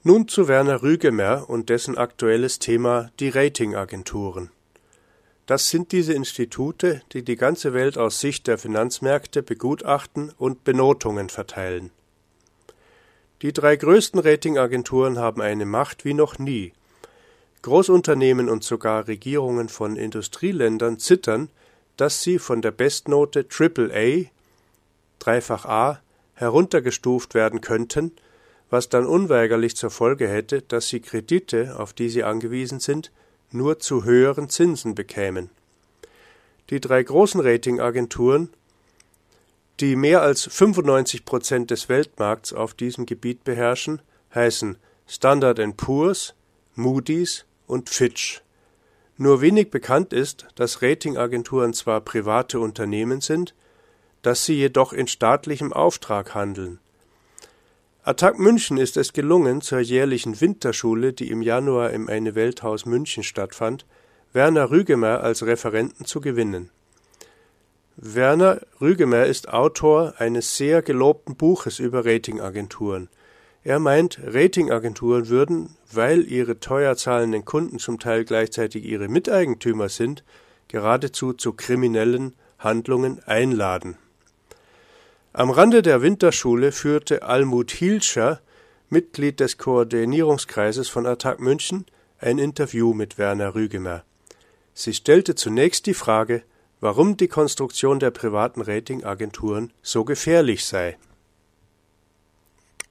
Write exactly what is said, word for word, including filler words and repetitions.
Nun zu Werner Rügemer und dessen aktuelles Thema die Ratingagenturen. Das sind diese Institute, die die ganze Welt aus Sicht der Finanzmärkte begutachten und Benotungen verteilen. Die drei größten Ratingagenturen haben eine Macht wie noch nie. Großunternehmen und sogar Regierungen von Industrieländern zittern, dass sie von der Bestnote Triple A, Dreifach A, heruntergestuft werden könnten, was dann unweigerlich zur Folge hätte, dass sie Kredite, auf die sie angewiesen sind, nur zu höheren Zinsen bekämen. Die drei großen Ratingagenturen, die mehr als fünfundneunzig Prozent des Weltmarkts auf diesem Gebiet beherrschen, heißen Standard and Poor's, Moody's und Fitch. Nur wenig bekannt ist, dass Ratingagenturen zwar private Unternehmen sind, dass sie jedoch in staatlichem Auftrag handeln. Attac München ist es gelungen, zur jährlichen Winterschule, die im Januar im Eine Welthaus München stattfand, Werner Rügemer als Referenten zu gewinnen. Werner Rügemer ist Autor eines sehr gelobten Buches über Ratingagenturen. Er meint, Ratingagenturen würden, weil ihre teuer zahlenden Kunden zum Teil gleichzeitig ihre Miteigentümer sind, geradezu zu kriminellen Handlungen einladen. Am Rande der Winterschule führte Almut Hielscher, Mitglied des Koordinierungskreises von Attac München, ein Interview mit Werner Rügemer. Sie stellte zunächst die Frage, warum die Konstruktion der privaten Ratingagenturen so gefährlich sei.